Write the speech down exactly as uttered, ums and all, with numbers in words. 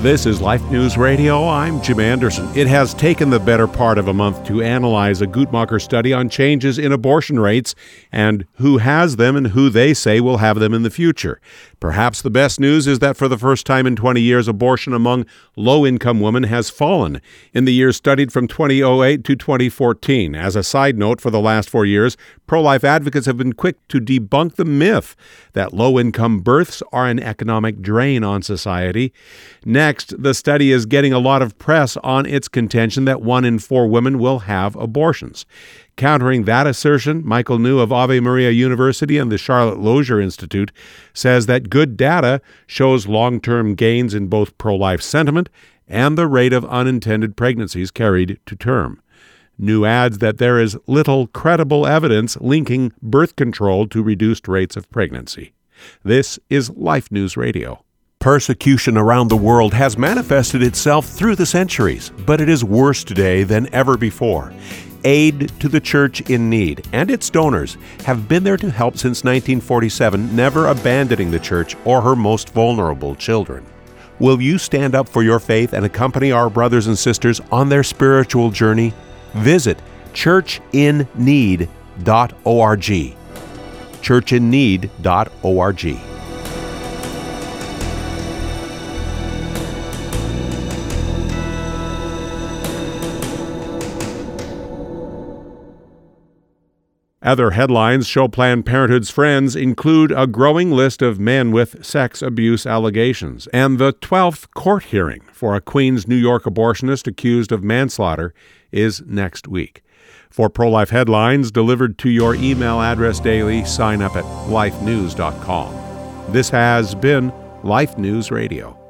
This is Life News Radio. I'm Jim Anderson. It has taken the better part of a month to analyze a Guttmacher study on changes in abortion rates and who has them and who they say will have them in the future. Perhaps the best news is that for the first time in twenty years, abortion among low-income women has fallen in the years studied from two thousand eight to twenty fourteen. As a side note, for the last four years, pro-life advocates have been quick to debunk the myth that low-income births are an economic drain on society. Next, the study is getting a lot of press on its contention that one in four women will have abortions. Countering that assertion, Michael New of Ave Maria University and the Charlotte Lozier Institute says that good data shows long-term gains in both pro-life sentiment and the rate of unintended pregnancies carried to term. New adds that there is little credible evidence linking birth control to reduced rates of pregnancy. This is Life News Radio. Persecution around the world has manifested itself through the centuries, but it is worse today than ever before. Aid to the Church in Need and its donors have been there to help since nineteen forty-seven, never abandoning the Church or her most vulnerable children. Will you stand up for your faith and accompany our brothers and sisters on their spiritual journey? Visit church in need dot org. church in need dot org. Other headlines show Planned Parenthood's friends include a growing list of men with sex abuse allegations, and the twelfth court hearing for a Queens, New York abortionist accused of manslaughter is next week. For pro-life headlines delivered to your email address daily, sign up at life news dot com. This has been Life News Radio.